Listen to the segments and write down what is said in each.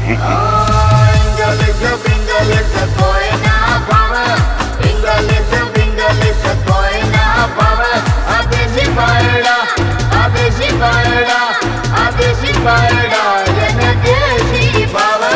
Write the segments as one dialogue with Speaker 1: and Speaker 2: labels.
Speaker 1: English बिंगलिश कोई ना पावे, इंग्लिश बिंगलिश कोई ना पावे, आदेशी पायड़ा आदेशी पायड़ा आदेशी पायड़ा जन देशी पावे।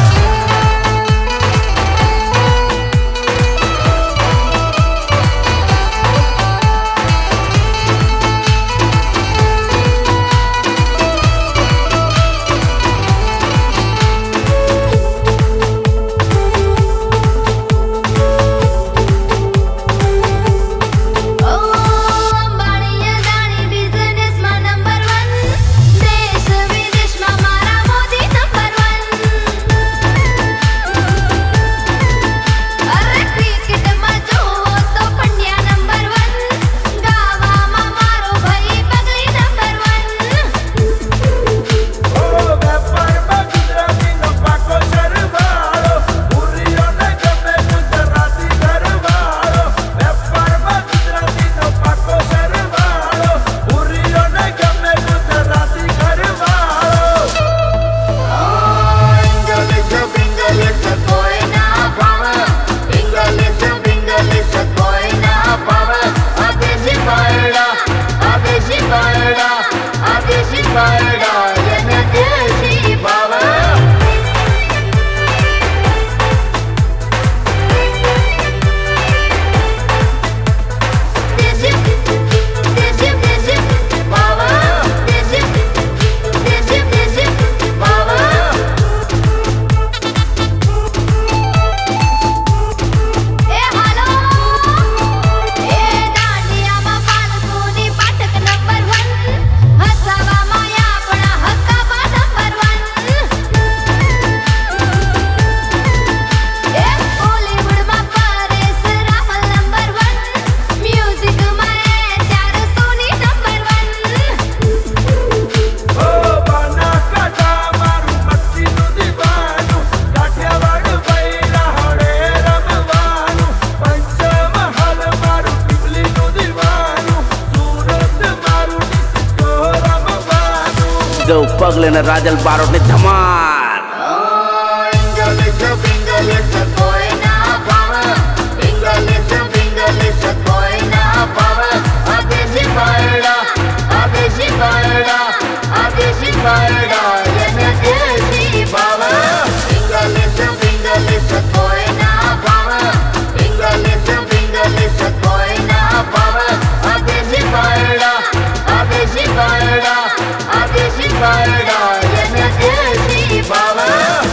Speaker 2: पगले न राजल बारोट ने धमाल।
Speaker 1: इंग्लिश बिंगलिश कोई ना पावे, इंग्लिश बिंगलिश कोई ना पावे, आदेशी पायड़ा आदेशी पायड़ा आदेशी पायड़ा जन देशी पावे। इंग्लिश बिंगलिश कोई ना पावे, इंग्लिश बिंगलिश कोई ना पावे, आदेशी पायड़ा आदेशी पायड़ा आदेशी पायड़ा जन देशी पावे।